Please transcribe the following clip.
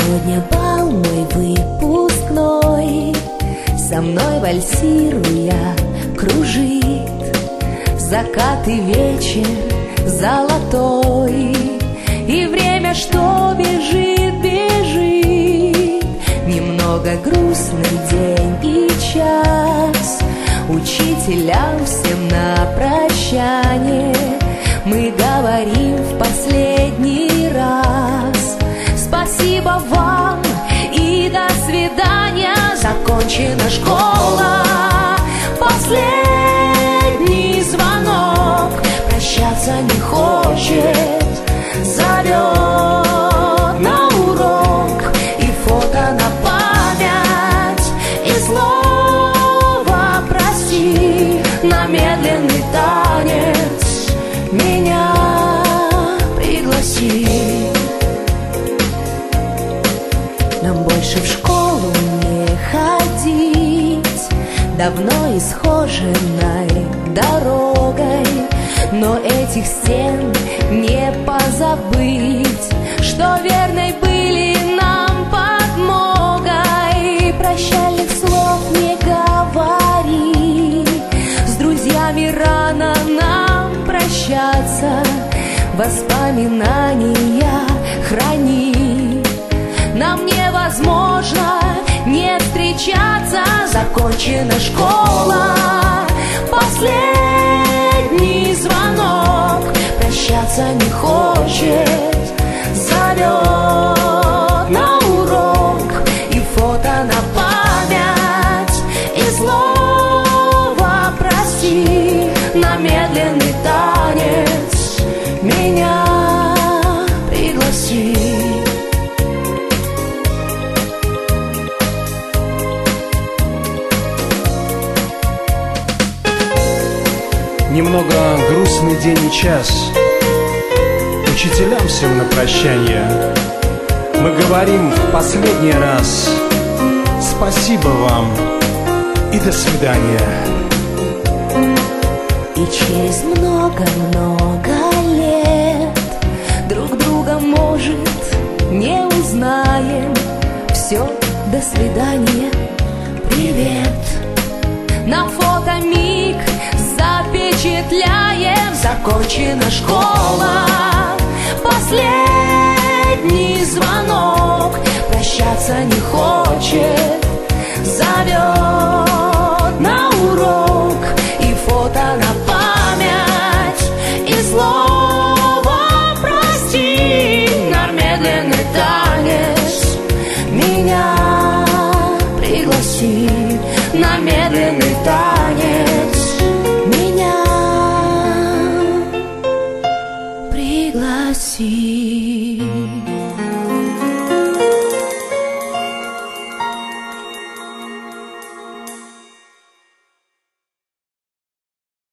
Сегодня бал мой выпускной, со мной вальсируя кружит закат и вечер золотой. И время, что бежит, бежит, немного грустный день и час. Учителям всем на прощание мы говорим в последний раз: спасибо вам и до свидания. Закончена школа, последний звонок, прощаться не хочет, зовет на урок. И фото на память, и слово прости, на медленный танец меня пригласи. Нам больше в школу не ходить, давно исхоженной дорогой, но этих стен не позабыть, что верной были нам подмогой. Прощальных слов не говори, с друзьями рано нам прощаться, воспоминания храни. Нам невозможно не встречаться. Закончена школа, последний звонок, прощаться не хочет, зовет на урок. И фото на память, и слово прости, на медленный танец меня пригласи. Немного грустный день и час, учителям всем на прощание мы говорим в последний раз: спасибо вам и до свидания. И через много-много лет друг друга, может, не узнаем. Все, до свидания, привет. На фото миг запечатляем. Закончена школа, последний звонок, прощаться не хочет, зовет на урок. И фото на память, и слово прости, на медленный танец меня пригласи. На медленный танец меня пригласи.